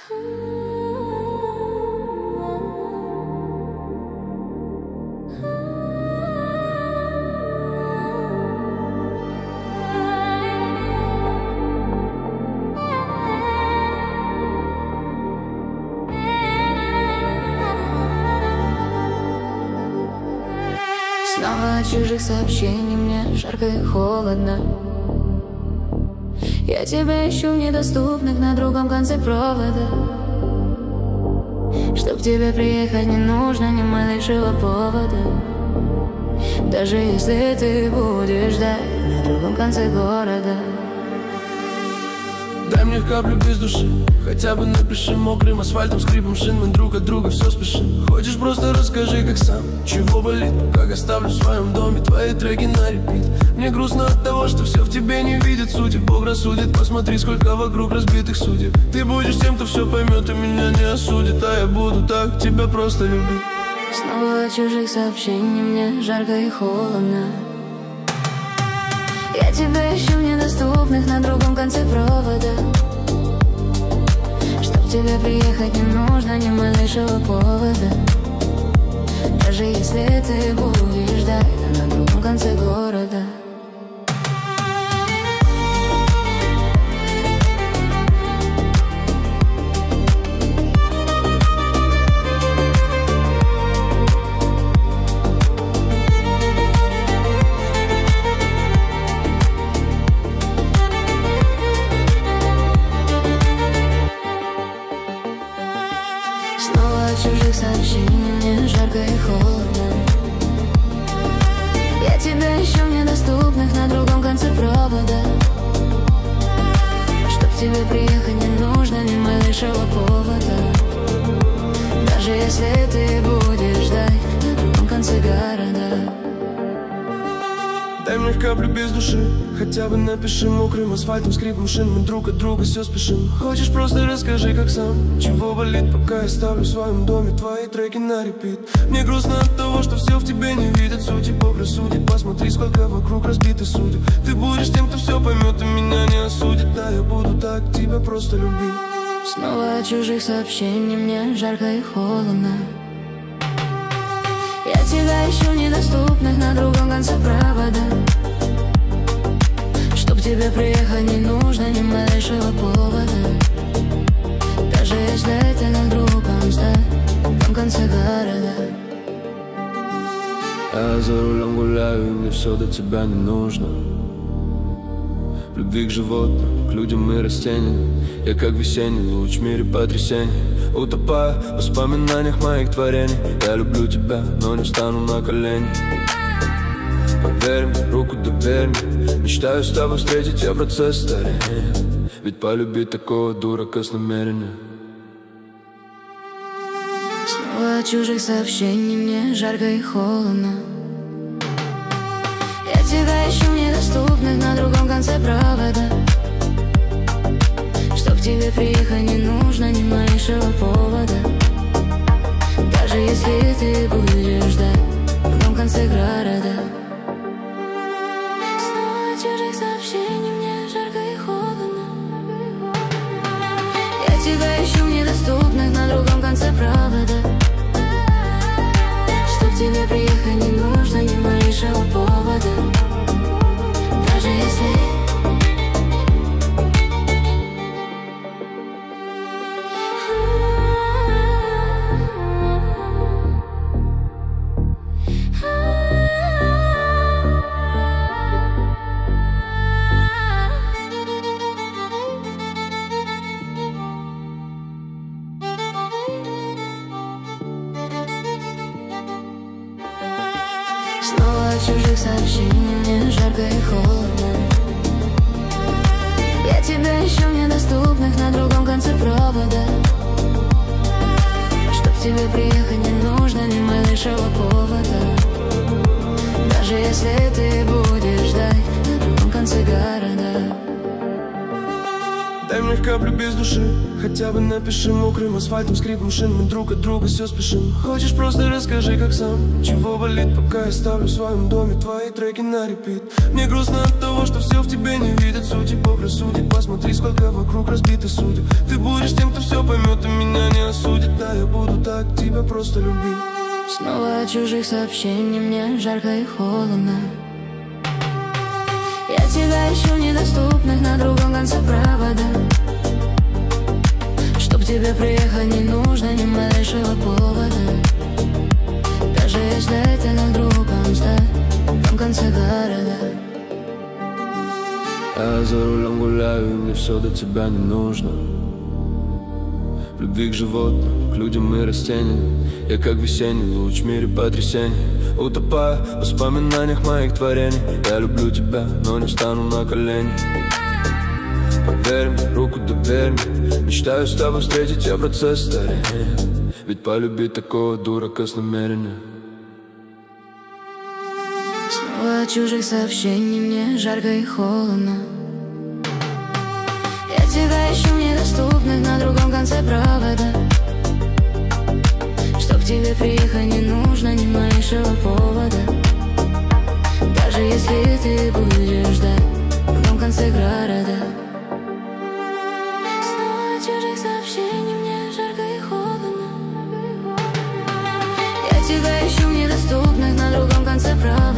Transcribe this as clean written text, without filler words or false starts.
Снова от чужих сообщений мне жарко и холодно. Я тебя ищу в недоступных на другом конце провода. Чтоб к тебе приехать не нужно ни малейшего повода. Даже если ты будешь ждать на другом конце города. Дай мне каплю без души, хотя бы напиши мокрым асфальтом, скрипом шин. Мы друг от друга все спешим. Хочешь, просто расскажи, как сам, чего болит, как оставлю в своем доме твои треки на репит. Мне грустно от того, что все в тебе не видит сути. Бог рассудит, посмотри, сколько вокруг разбитых судеб. Ты будешь тем, кто все поймет и меня не осудит. А я буду так тебя просто любить. Снова от чужих сообщений мне жарко и холодно. Я тебя ищу в недоступных на другом конце провода. Чтоб к тебе приехать не нужно ни малейшего повода. Даже если ты будешь ждать на другом конце города. Снова от чужих сообщений мне жарко и холодно. Я тебя ищу в недоступных на другом конце провода. Чтоб к тебе приехать не нужно ни малейшего повода. Даже если ты будешь ждать на другом конце города. Дай мне каплю без души, хотя бы напиши мокрым асфальтом, скрипом шин. Мы друг от друга все спешим. Хочешь, просто расскажи, как сам, чего болит, пока я ставлю в своем доме твои треки на репит. Мне грустно от того, что все в тебе не видят сути. Бог рассудит, посмотри, сколько вокруг разбитых судеб. Ты будешь тем, кто все поймет и меня не осудит. Да, я буду так тебя просто любить. Снова от чужих сообщений мне жарко и холодно. Я тебя ищу в недоступных на другом конце провода. Чтоб к тебе приехать не нужно ни малейшего повода. Даже если ты на другом конце города. Я за рулем гуляю, и мне все до тебя не нужно. В любви к животным, к людям и растениям. Я как весенний луч в мире потрясений. Утопаю в воспоминаниях моих творений. Я люблю тебя, но не встану на колени. Поверь мне, руку доверь мне. Мечтаю с тобой встретить я процесс старения. Ведь полюбить такого дурака с намерением. Снова от чужих сообщений мне жарко и холодно. Я тебя ищу в недоступных на другом конце провода. Чтоб к тебе приехать не нужно ни малейшего повода. Даже если ты будешь ждать в другом конце города. Снова от чужих сообщений мне жарко и холодно. Я тебя ищу в недоступных на другом конце провода. Чтоб к тебе приехать не нужно ни малейшего повода. Даже если снова от чужих сообщений мне жарко и холодно. Я тебя ищу в недоступных на другом конце провода. Чтоб к тебе приехать не нужно ни малейшего повода. Даже если ты будешь ждать на другом конце города. Дай мне каплю без души, хотя бы напиши мокрым асфальтом, скрипом шин. Мы друг от друга все спешим. Хочешь, просто расскажи, как сам, чего болит, пока я ставлю в своем доме твои треки на репит. Мне грустно от того, что все в тебе не видят сути. Бог рассудит, посмотри, сколько вокруг разбитых судеб. Ты будешь тем, кто все поймет и я буду так тебя просто любить. Снова от чужих сообщений мне жарко и холодно. Я тебя ищу недоступных на другом конце провода. Чтоб тебе приехать не нужно ни малейшего повода. Даже если это на другом конце города. Я за рулем гуляю, и мне все до тебя не нужно. В любви к животным, к людям и растениям. Я как весенний луч в мире потрясений. Утопаю в воспоминаниях моих творений. Я люблю тебя, но не встану на колени. Поверь мне, руку доверь мне. Мечтаю с тобой встретить я процесс старения. Ведь полюбить такого дурака с намерением. Снова от чужих сообщений мне жарко и холодно. Я тебя ищу недоступных на другом конце провода. Чтоб тебе приехать не нужно ни малейшего повода. Даже если ты будешь ждать в другом конце города. Снова от чужих сообщений мне жарко и холодно. Я тебя ищу недоступных на другом конце провода.